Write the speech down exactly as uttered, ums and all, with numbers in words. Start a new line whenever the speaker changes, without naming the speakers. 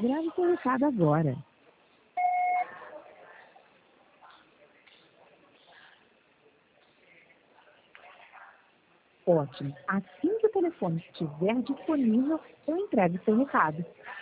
Grave seu recado agora. Ótimo. Assim que o telefone estiver disponível, eu entrego seu recado.